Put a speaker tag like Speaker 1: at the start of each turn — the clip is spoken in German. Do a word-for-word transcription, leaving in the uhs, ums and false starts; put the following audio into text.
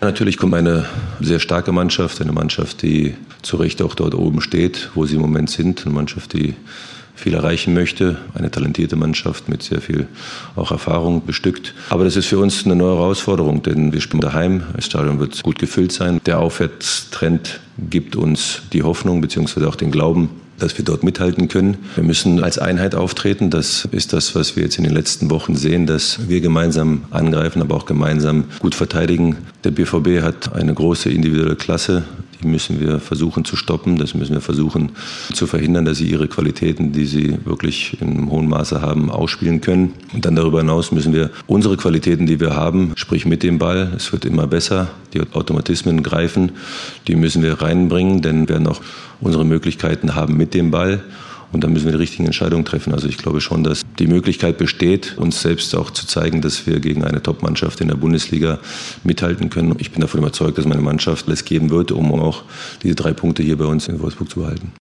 Speaker 1: Natürlich kommt eine sehr starke Mannschaft, eine Mannschaft, die zu Recht auch dort oben steht, wo sie im Moment sind. Eine Mannschaft, die viel erreichen möchte, eine talentierte Mannschaft mit sehr viel auch Erfahrung bestückt. Aber das ist für uns eine neue Herausforderung, denn wir spielen daheim, das Stadion wird gut gefüllt sein. Der Aufwärtstrend gibt uns die Hoffnung bzw. auch den Glauben, dass wir dort mithalten können. Wir müssen als Einheit auftreten. Das ist das, was wir jetzt in den letzten Wochen sehen, dass wir gemeinsam angreifen, aber auch gemeinsam gut verteidigen. Der B V B hat eine große individuelle Klasse. Die müssen wir versuchen zu stoppen. Das müssen wir versuchen zu verhindern, dass sie ihre Qualitäten, die sie wirklich in einem hohen Maße haben, ausspielen können. Und dann darüber hinaus müssen wir unsere Qualitäten, die wir haben, sprich mit dem Ball, es wird immer besser, die Automatismen greifen, die müssen wir reinbringen, denn wir werden auch unsere Möglichkeiten haben mit dem Ball. Und dann müssen wir die richtigen Entscheidungen treffen. Also ich glaube schon, dass die Möglichkeit besteht, uns selbst auch zu zeigen, dass wir gegen eine Top-Mannschaft in der Bundesliga mithalten können. Ich bin davon überzeugt, dass meine Mannschaft alles geben wird, um auch diese drei Punkte hier bei uns in Wolfsburg zu behalten.